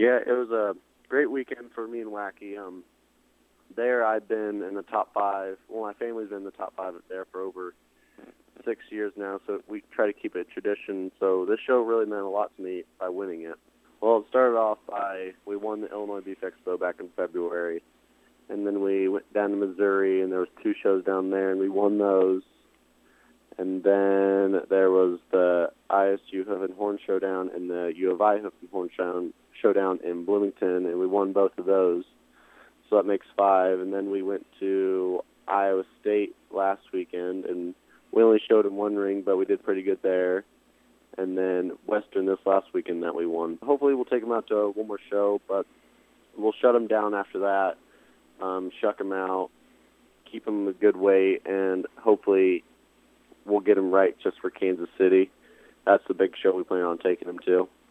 Yeah, it was a great weekend for me and Wacky. There I've been in the top five. Well, my family's been in the top five there for over 6 years now, so we try to keep it a tradition. So this show really meant a lot to me by winning it. Well, it started off we won the Illinois Beef Expo back in February, and then we went down to Missouri, and there was 2 shows down there, and we won those. And then there was the ISU Hoof and Horn Showdown and the U of I Hoof and Horn Showdown in Bloomington, and we won both of those. So that makes 5. And then we went to Iowa State last weekend, and we only showed in 1 ring, but we did pretty good there. And then Western this last weekend that we won. Hopefully we'll take them out to one more show, but we'll shut them down after that, shuck them out, keep them a good weight, and hopefully we'll get them right just for Kansas City. That's the big show we plan on taking them to.